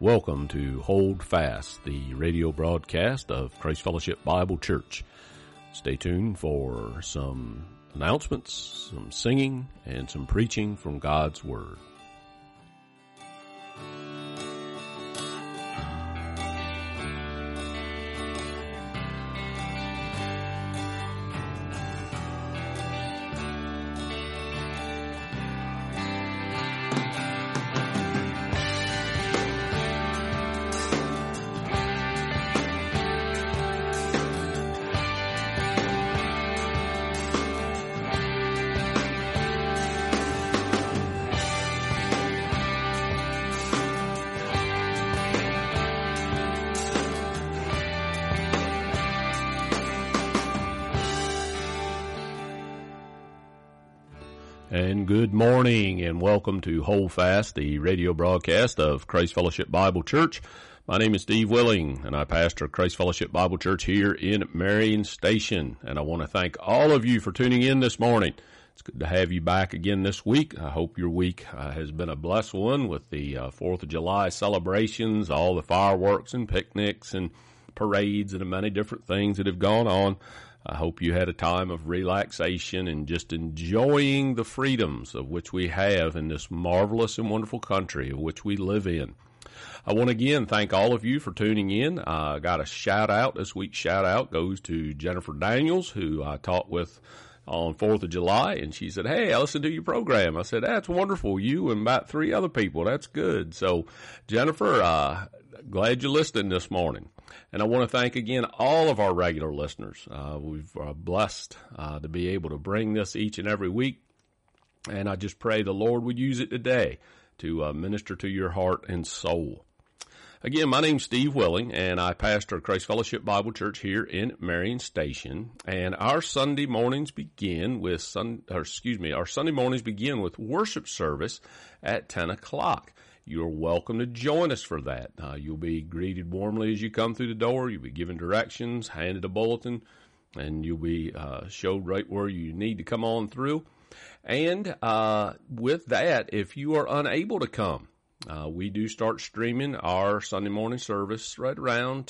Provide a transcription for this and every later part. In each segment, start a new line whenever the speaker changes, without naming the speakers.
Welcome to Hold Fast, the radio broadcast of Christ Fellowship Bible Church. Stay tuned for some announcements, some singing, and some preaching from God's Word. And good morning and welcome to Hold Fast, the radio broadcast of Christ Fellowship Bible Church. My name is Steve Willing and I pastor Christ Fellowship Bible Church here in Marion Station. And I want to thank all of you for tuning in this morning. It's good to have you back again this week. I hope your week has been a blessed one with the 4th of July celebrations, all the fireworks and picnics and parades and the many different things that have gone on. I hope you had a time of relaxation and just enjoying the freedoms of which we have in this marvelous and wonderful country of which we live in. I want to again thank all of you for tuning in. I got a shout out. This week's shout out goes to Jennifer Daniels, who I talked with on 4th of July, and she said, "Hey, I listened to your program." I said, "That's wonderful. You and about 3 other people. That's good." So, Jennifer, glad you're listening this morning. And I want to thank again all of our regular listeners. We've blessed to be able to bring this each and every week. And I just pray the Lord would use it today to minister to your heart and soul. Again, my name's Steve Willing, and I pastor Christ Fellowship Bible Church here in Marion Station. And our Sunday mornings begin with our Sunday mornings begin with worship service at 10 o'clock. You're welcome to join us for that. You'll be greeted warmly as you come through the door. You'll be given directions, handed a bulletin, and you'll be showed right where you need to come on through. And with that, if you are unable to come, we do start streaming our Sunday morning service right around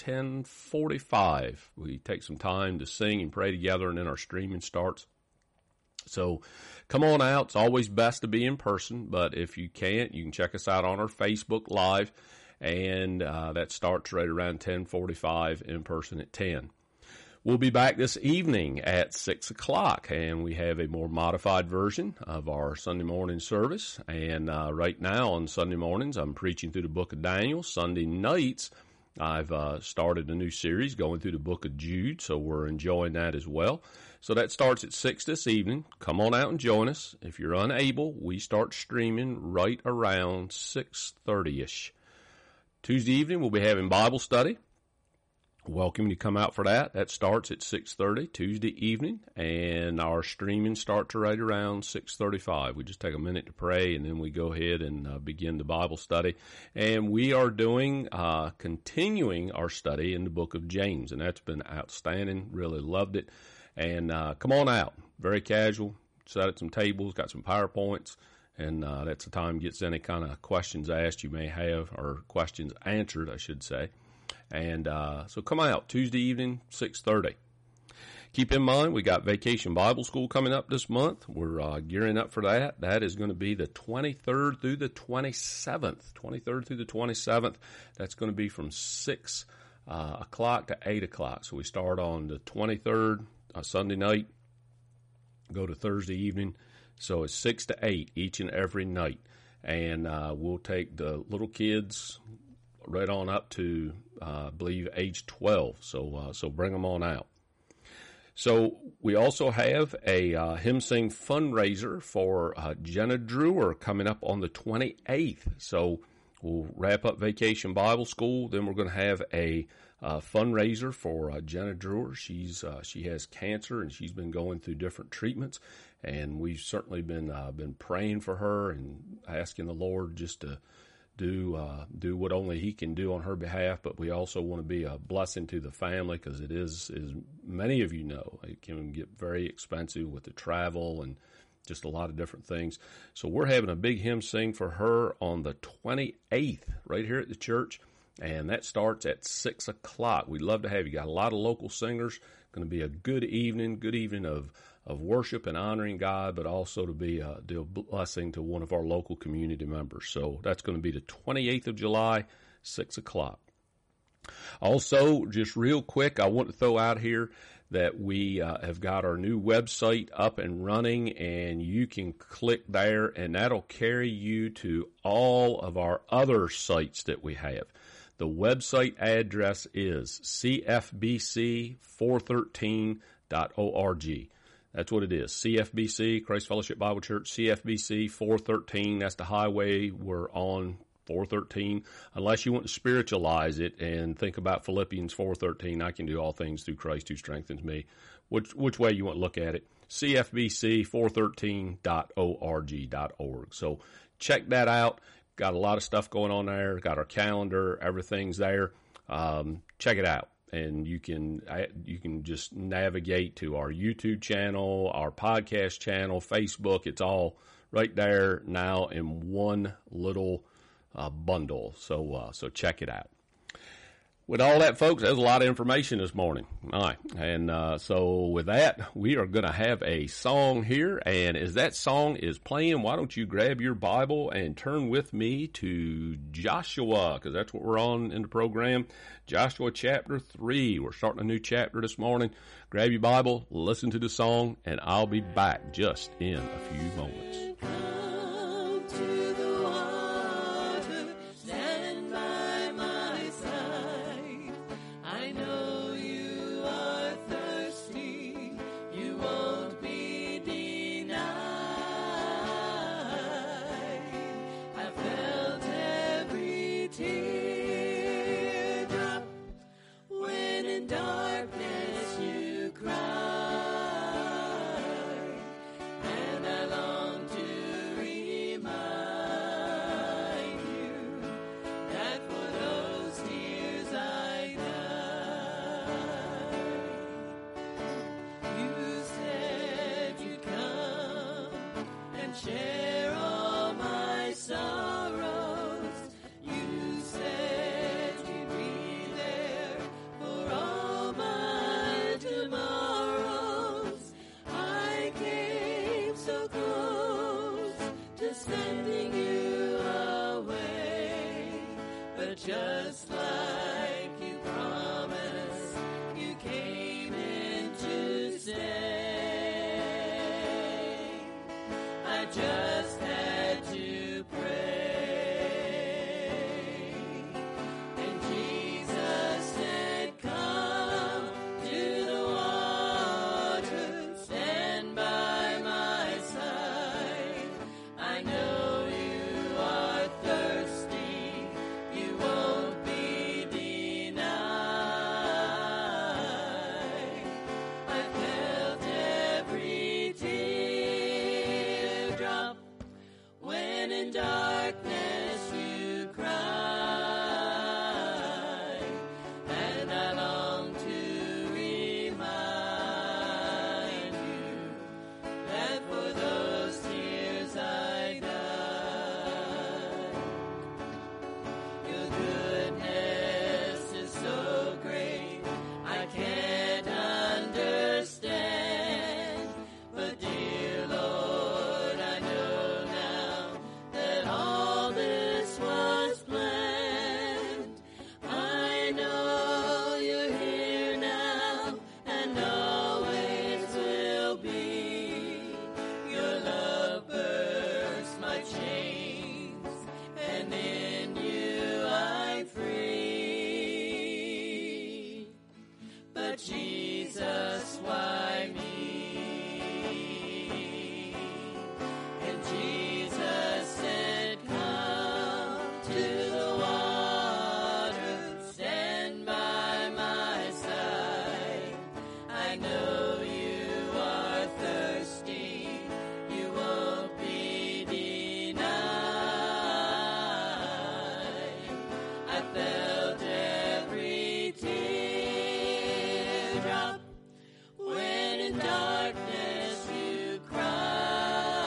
10:45. We take some time to sing and pray together, and then our streaming starts. So come on out. It's always best to be in person, but if you can't, you can check us out on our Facebook Live, and that starts right around 10:45 in person at 10. We'll be back this evening at 6 o'clock, and we have a more modified version of our Sunday morning service. And right now on Sunday mornings, I'm preaching through the book of Daniel. Sunday nights, I've started a new series going through the book of Jude, so we're enjoying that as well. So that starts at 6 this evening. Come on out and join us. If you're unable, we start streaming right around 6:30-ish. Tuesday evening, we'll be having Bible study. Welcome you to come out for that. That starts at 6:30 Tuesday evening, and our streaming starts right around 6:35. We just take a minute to pray, and then we go ahead and begin the Bible study. And we are continuing our study in the book of James, and that's been outstanding. Really loved it. And come on out. Very casual. Set at some tables, got some PowerPoints, and that's the time gets any kind of questions asked you may have, or questions answered, I should say. And so come out Tuesday evening, 6:30. Keep in mind, we got Vacation Bible School coming up this month. We're gearing up for that. That is going to be the 23rd through the 27th. 23rd through the 27th. That's going to be from 6 o'clock to 8 o'clock. So we start on the 23rd, Sunday night, go to Thursday evening. So it's 6 to 8 each and every night. And we'll take the little kids right on up to, I believe, age 12. So bring them on out. So we also have a hymn sing fundraiser for Jenna Drewer coming up on the 28th. So we'll wrap up Vacation Bible School. Then we're going to have a fundraiser for Jenna Drewer. She has cancer, and she's been going through different treatments. And we've certainly been praying for her and asking the Lord just to do what only He can do on her behalf. But we also want to be a blessing to the family, because it is, as many of you know, it can get very expensive with the travel and just a lot of different things. So we're having a big hymn sing for her on the 28th right here at the church, and that starts at 6 o'clock. We'd love to have you. Got a lot of local singers. Going to be a good evening of worship and honoring God, but also to be a blessing to one of our local community members. So that's going to be the 28th of July, 6 o'clock. Also, just real quick, I want to throw out here that we have got our new website up and running, and you can click there, and that'll carry you to all of our other sites that we have. The website address is cfbc413.org. That's what it is. CFBC, Christ Fellowship Bible Church, CFBC 413. That's the highway we're on, 413. Unless you want to spiritualize it and think about Philippians 4:13, I can do all things through Christ who strengthens me. Which way you want to look at it? CFBC413.org. So check that out. Got a lot of stuff going on there. Got our calendar. Everything's there. Check it out. And you can just navigate to our YouTube channel, our podcast channel, Facebook. It's all right there now in one little bundle. So check it out. With all that, folks, there's a lot of information this morning. All right. And so with that, we are going to have a song here. And as that song is playing, why don't you grab your Bible and turn with me to Joshua, because that's what we're on in the program. Joshua chapter 3. We're starting a new chapter this morning. Grab your Bible, listen to the song, and I'll be back just in a few moments.
Just like you promised, you came in to stay. I just had to pray. And Jesus said, come to the water, stand by my side. I know you are thirsty. You won't be denied. I felt every teardrop when in darkness you cried, and I long to remind you that for those tears I died. Your goodness is so great, I can't understand. But dear Lord, I know now that all this was planned. I know you're here now and always will be. Your love bursts my chains, and in you I'm free. But Jesus, why me? And Jesus said, come to the water, stand by my side. I know you are thirsty, you won't be denied. I felt every teardrop when in darkness you cried,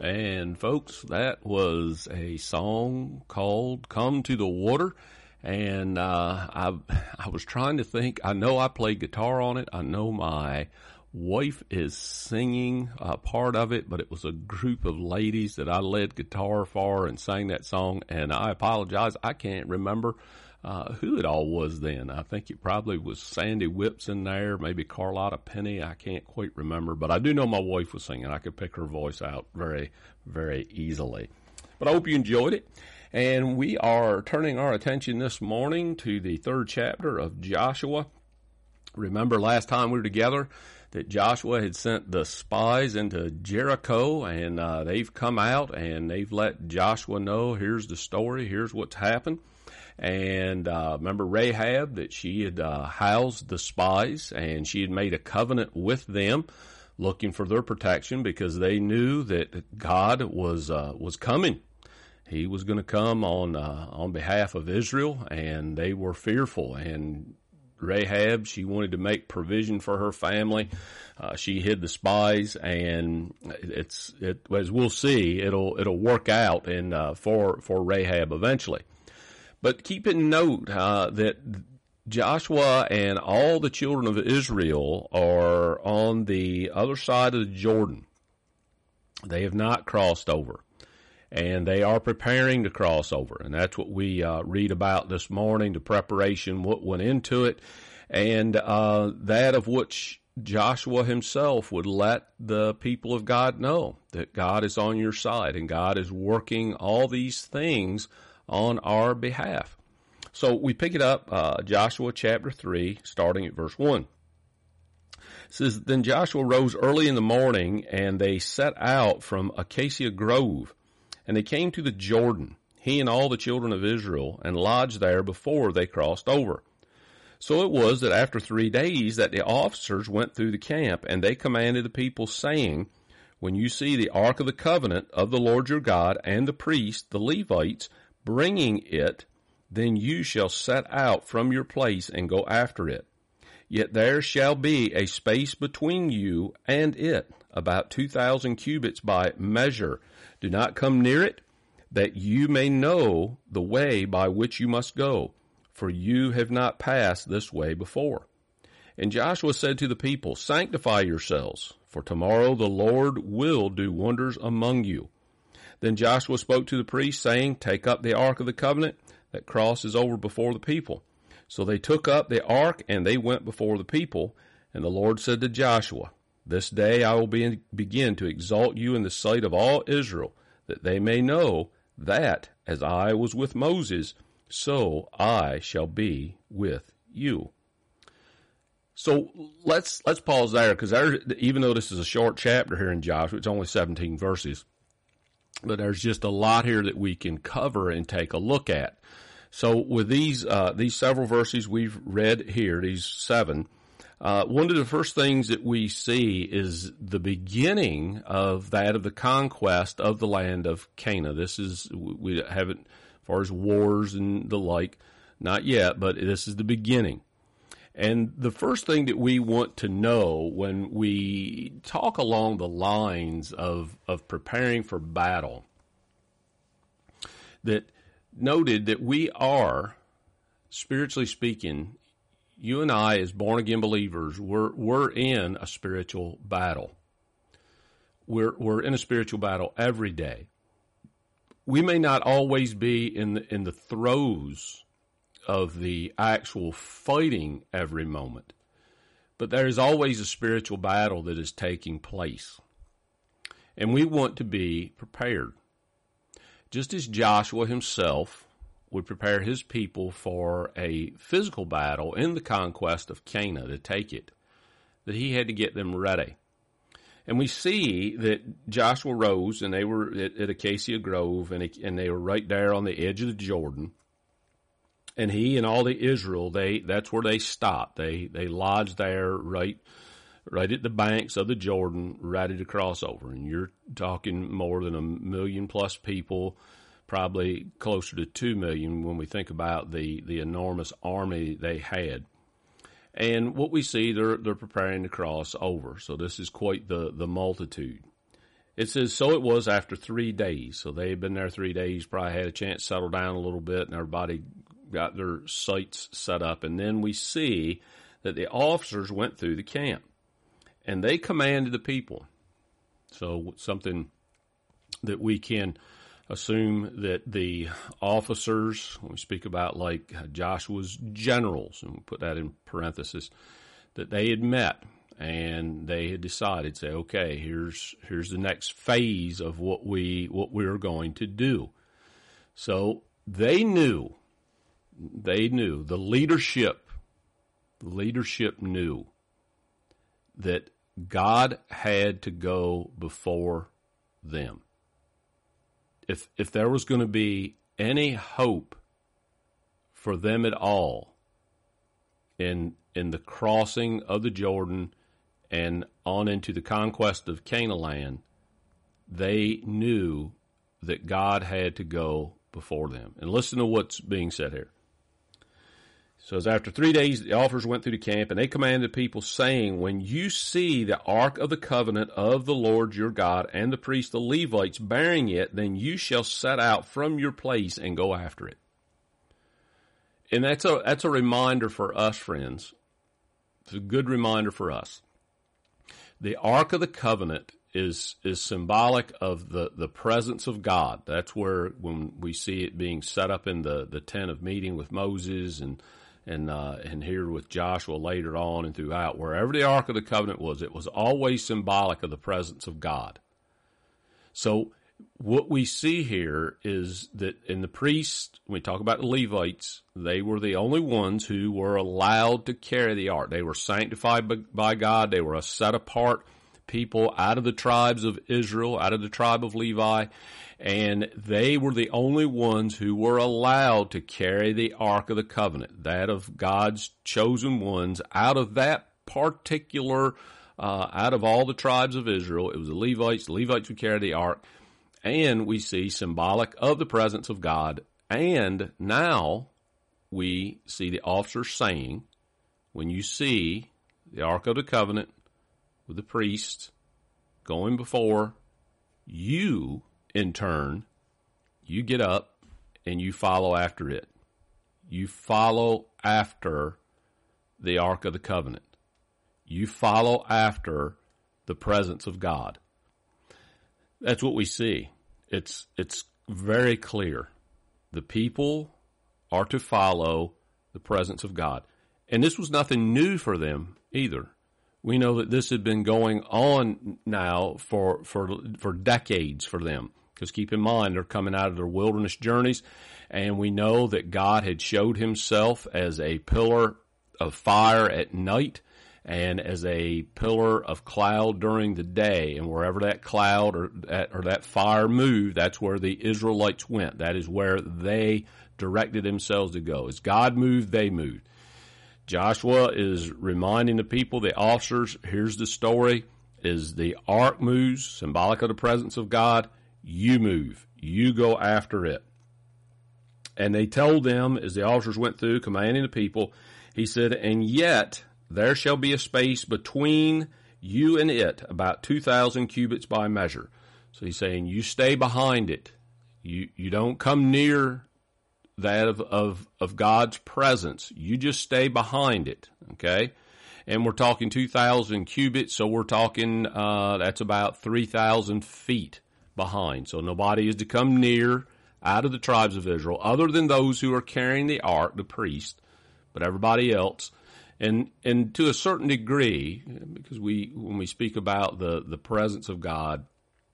And folks, that was a song called "Come to the Water." And I was trying to think. I know I played guitar on it. I know my wife is singing part of it, but it was a group of ladies that I led guitar for and sang that song. And I apologize, I can't remember who it all was then. I think it probably was Sandy Whips in there, maybe Carlotta Penny. I can't quite remember, but I do know my wife was singing. I could pick her voice out very, very easily. But I hope you enjoyed it. And we are turning our attention this morning to the 3rd chapter of Joshua. Remember last time we were together that Joshua had sent the spies into Jericho, and they've come out and they've let Joshua know, here's the story, here's what's happened. And remember Rahab, that she had housed the spies, and she had made a covenant with them, looking for their protection because they knew that God was coming. He was going to come on behalf of Israel, and they were fearful. And Rahab, she wanted to make provision for her family. She hid the spies, and as we'll see, it'll work out for Rahab eventually. But keep in note that Joshua and all the children of Israel are on the other side of the Jordan. They have not crossed over. And they are preparing to cross over. And that's what we read about this morning, the preparation, what went into it, and that of which Joshua himself would let the people of God know, that God is on your side and God is working all these things on our behalf. So we pick it up, Joshua chapter 3, starting at verse 1. It says, Then Joshua rose early in the morning, and they set out from Acacia Grove. And they came to the Jordan, he and all the children of Israel, and lodged there before they crossed over. So it was that after 3 days that the officers went through the camp, and they commanded the people, saying, When you see the ark of the covenant of the Lord your God, and the priests, the Levites, bringing it, then you shall set out from your place and go after it. Yet there shall be a space between you and it, about 2,000 cubits by measure. Do not come near it, that you may know the way by which you must go, for you have not passed this way before. And Joshua said to the people, Sanctify yourselves, for tomorrow the Lord will do wonders among you. Then Joshua spoke to the priests, saying, Take up the ark of the covenant that crosses over before the people. So they took up the ark, and they went before the people. And the Lord said to Joshua, This day I will begin to exalt you in the sight of all Israel, that they may know that, as I was with Moses, so I shall be with you. So let's pause there, because even though this is a short chapter here in Joshua, it's only 17 verses, but there's just a lot here that we can cover and take a look at. So with these several verses we've read here, these 7, one of the first things that we see is the beginning of the conquest of the land of Canaan. This is, we haven't, as far as wars and the like, not yet, but this is the beginning. And the first thing that we want to know when we talk along the lines of preparing for battle, that noted that we are, spiritually speaking, you and I as born-again believers, we're in a spiritual battle. We're in a spiritual battle every day. We may not always be in the throes of the actual fighting every moment, but there is always a spiritual battle that is taking place. And we want to be prepared. Just as Joshua himself would prepare his people for a physical battle in the conquest of Canaan to take it, that he had to get them ready. And we see that Joshua rose, and they were at Acacia Grove, and they were right there on the edge of the Jordan. And he and all the Israel, that's where they stopped. They lodged there right at the banks of the Jordan, ready to cross over. And you're talking more than 1 million plus people, probably closer to 2 million when we think about the enormous army they had. And what we see, they're preparing to cross over. So this is quite the multitude. It says, so it was after 3 days. So they had been there 3 days, probably had a chance to settle down a little bit, and everybody got their sights set up. And then we see that the officers went through the camp, and they commanded the people. So something that we can assume that the officers, when we speak about like Joshua's generals, and we put that in parentheses, that they had met and they had decided, say, okay, here's the next phase of what we're going to do. So they knew the leadership knew that God had to go before them. If there was going to be any hope for them at all in the crossing of the Jordan and on into the conquest of Canaan land, they knew that God had to go before them. And listen to what's being said here. So as after 3 days, the officers went through the camp, and they commanded the people, saying, when you see the ark of the covenant of the Lord your God and the priests, the Levites, bearing it, then you shall set out from your place and go after it. And that's a reminder for us, friends. It's a good reminder for us. The ark of the covenant is symbolic of the presence of God. That's where, when we see it being set up in the tent of meeting with Moses and here with Joshua later on and throughout, wherever the Ark of the Covenant was, it was always symbolic of the presence of God. So what we see here is that in the priests, when we talk about the Levites, they were the only ones who were allowed to carry the ark. They were sanctified by God. They were a set-apart people out of the tribes of Israel, out of the tribe of Levi, and they were the only ones who were allowed to carry the Ark of the Covenant, that of God's chosen ones out of that particular, out of all the tribes of Israel. It was the Levites. The Levites would carry the Ark, and we see symbolic of the presence of God. And now we see the officers saying, when you see the Ark of the Covenant with the priest going before, you, in turn, you get up and you follow after it. You follow after the Ark of the Covenant. You follow after the presence of God. That's what we see. It's very clear. The people are to follow the presence of God. And this was nothing new for them either. We know that this had been going on now for decades for them. Because keep in mind, they're coming out of their wilderness journeys, and we know that God had showed himself as a pillar of fire at night and as a pillar of cloud during the day. And wherever that cloud or that fire moved, that's where the Israelites went. That is where they directed themselves to go. As God moved, they moved. Joshua is reminding the people, the officers, here's the story, is the ark moves, symbolic of the presence of God, you move. You go after it. And they told them, as the officers went through, commanding the people, he said, and yet there shall be a space between you and it, about 2,000 cubits by measure. So he's saying, you stay behind it. You don't come near that of God's presence. You just stay behind it, okay? And we're talking 2,000 cubits, so we're talking, that's about 3,000 feet behind. So nobody is to come near out of the tribes of Israel, other than those who are carrying the ark, the priest, but everybody else. And to a certain degree, because when we speak about the presence of God,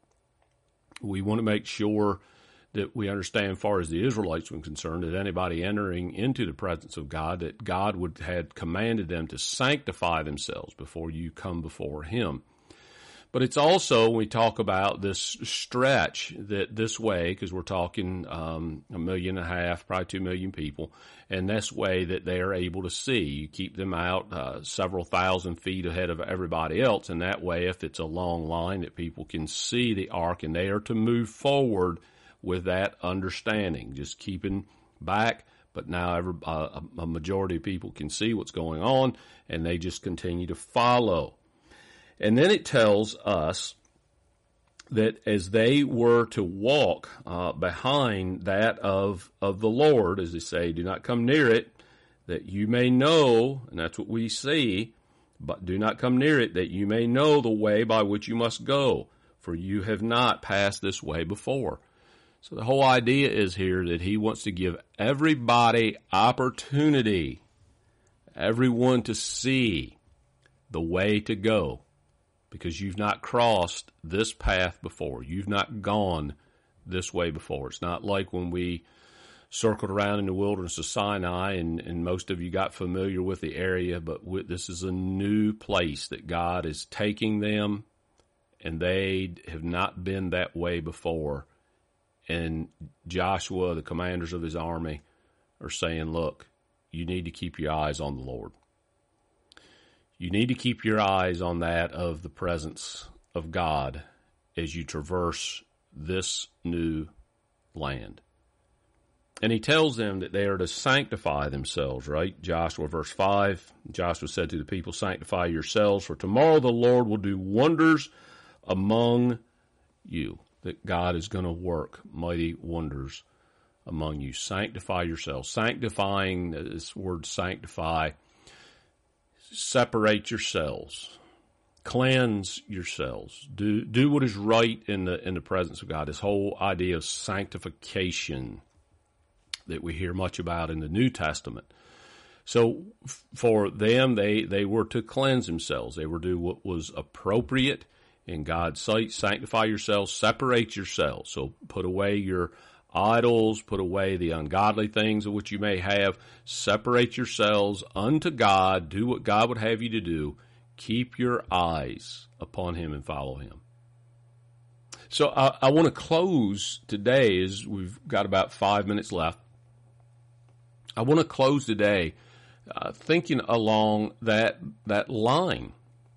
we want to make sure that we understand, as far as the Israelites were concerned, that anybody entering into the presence of God, that God had commanded them to sanctify themselves before you come before him. But it's also, when we talk about this stretch, that this way, because we're talking 1.5 million, probably 2 million people, and this way that they are able to see. You keep them out several thousand feet ahead of everybody else, and that way, if it's a long line, that people can see the ark, and they are to move forward with that understanding, just keeping back. But now a majority of people can see what's going on, and they just continue to follow. And then it tells us that as they were to walk behind that of the Lord, as they say, do not come near it, that you may know, and that's what we see, but do not come near it, that you may know the way by which you must go, for you have not passed this way before. So the whole idea is here that he wants to give everybody opportunity, everyone to see the way to go, because you've not crossed this path before. You've not gone this way before. It's not like when we circled around in the wilderness of Sinai, and most of you got familiar with the area, but this is a new place that God is taking them, and they have not been that way before. And Joshua, the commanders of his army, are saying, look, you need to keep your eyes on the Lord. You need to keep your eyes on that of the presence of God as you traverse this new land. And he tells them that they are to sanctify themselves, right? Joshua verse 5, Joshua said to the people, sanctify yourselves, for tomorrow the Lord will do wonders among you. That God is going to work mighty wonders among you. Sanctify yourselves. Sanctifying, this word sanctify, separate yourselves, cleanse yourselves, do what is right in the presence of God. This whole idea of sanctification that we hear much about in the New Testament. So for them, they were to cleanse themselves. They were to do what was appropriate in God's sight. Sanctify yourselves, separate yourselves. So put away your idols, put away the ungodly things of which you may have. Separate yourselves unto God. Do what God would have you to do. Keep your eyes upon him and follow him. So I want to close today, as we've got about 5 minutes left. I want to close today thinking along that line,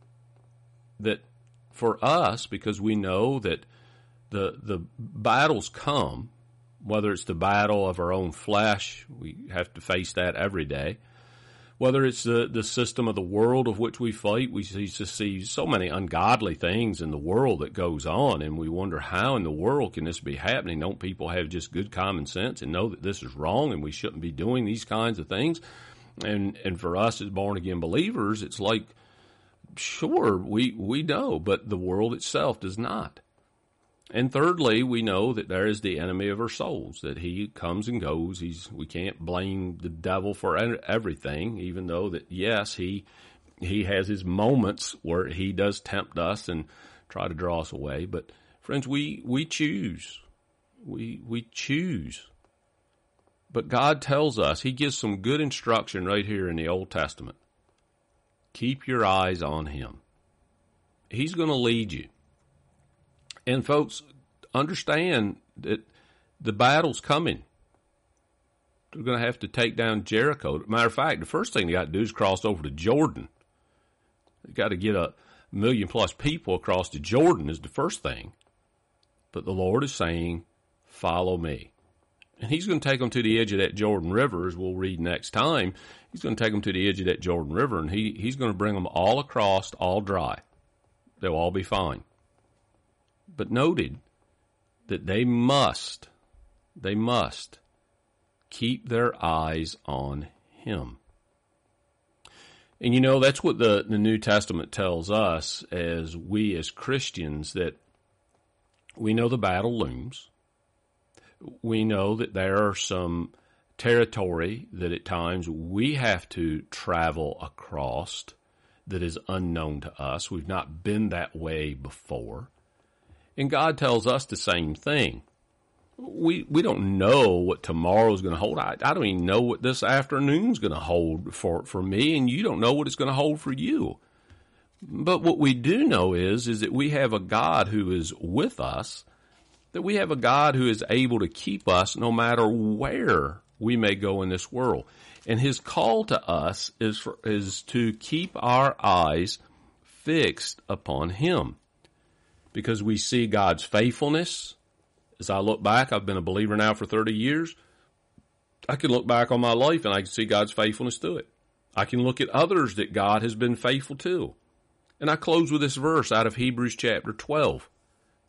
that for us, because we know that the battles come, whether it's the battle of our own flesh, we have to face that every day. Whether it's the system of the world of which we fight, we see so many ungodly things in the world that goes on, and we wonder how in the world can this be happening? Don't people have just good common sense and know that this is wrong and we shouldn't be doing these kinds of things? And for us as born-again believers, it's like, sure, we know, but the world itself does not. And thirdly, we know that there is the enemy of our souls, that he comes and goes. We can't blame the devil for everything, even though that, yes, he has his moments where he does tempt us and try to draw us away. But friends, we choose. We choose. But God tells us, he gives some good instruction right here in the Old Testament. Keep your eyes on him. He's going to lead you. And folks, understand that the battle's coming. They're going to have to take down Jericho. Matter of fact, the first thing they got to do is cross over to Jordan. They got to get 1 million plus people across to Jordan is the first thing. But the Lord is saying, follow me. And he's going to take them to the edge of that Jordan River, as we'll read next time. He's going to take them to the edge of that Jordan River, and he's going to bring them all across, all dry. They'll all be fine. But noted that they must keep their eyes on him. And you know, that's what the New Testament tells us as we as Christians, that we know the battle looms. We know that there are some territory that at times we have to travel across that is unknown to us. We've not been that way before. And God tells us the same thing. We don't know what tomorrow's going to hold. I don't even know what this afternoon's going to hold for me, and you don't know what it's going to hold for you. But what we do know is that we have a God who is with us, that we have a God who is able to keep us no matter where we may go in this world. And his call to us is to keep our eyes fixed upon him. Because we see God's faithfulness. As I look back, I've been a believer now for 30 years. I can look back on my life and I can see God's faithfulness to it. I can look at others that God has been faithful to. And I close with this verse out of Hebrews chapter 12.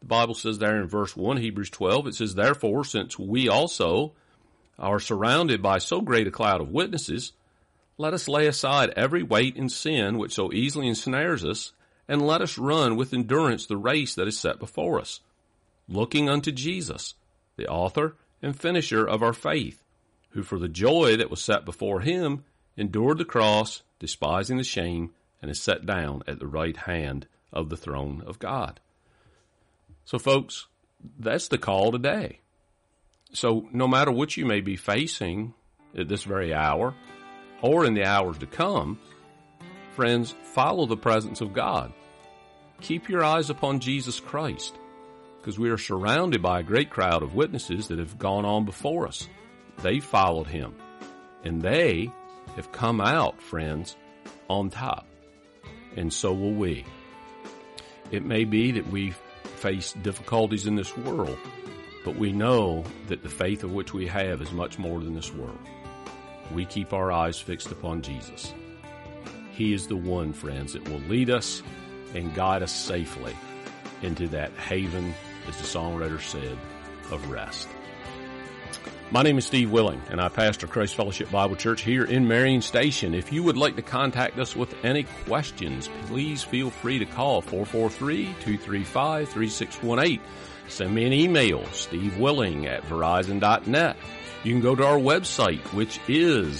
The Bible says there in verse 1, Hebrews 12, it says, "Therefore, since we also are surrounded by so great a cloud of witnesses, let us lay aside every weight and sin which so easily ensnares us, and let us run with endurance the race that is set before us, looking unto Jesus, the author and finisher of our faith, who for the joy that was set before him endured the cross, despising the shame, and is set down at the right hand of the throne of God." So, folks, that's the call today. So no matter what you may be facing at this very hour or in the hours to come, friends, follow the presence of God. Keep your eyes upon Jesus Christ, because we are surrounded by a great crowd of witnesses that have gone on before us. They followed him, and they have come out, friends, on top. And so will we. It may be that we face difficulties in this world, but we know that the faith of which we have is much more than this world. We keep our eyes fixed upon Jesus. He is the one, friends, that will lead us and guide us safely into that haven, as the songwriter said, of rest. My name is Steve Willing, and I pastor Christ Fellowship Bible Church here in Marion Station. If you would like to contact us with any questions, please feel free to call 443-235-3618. Send me an email, stevewilling@verizon.net. You can go to our website, which is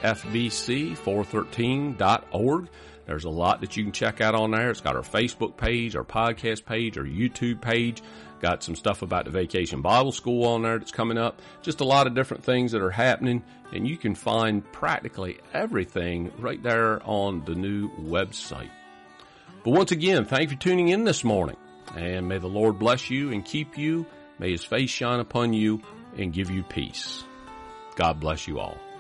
cfbc413.org. There's a lot that you can check out on there. It's got our Facebook page, our podcast page, our YouTube page. Got some stuff about the Vacation Bible School on there that's coming up. Just a lot of different things that are happening, and you can find practically everything right there on the new website. But once again, thank you for tuning in this morning, and may the Lord bless you and keep you. May his face shine upon you and give you peace. God bless you all.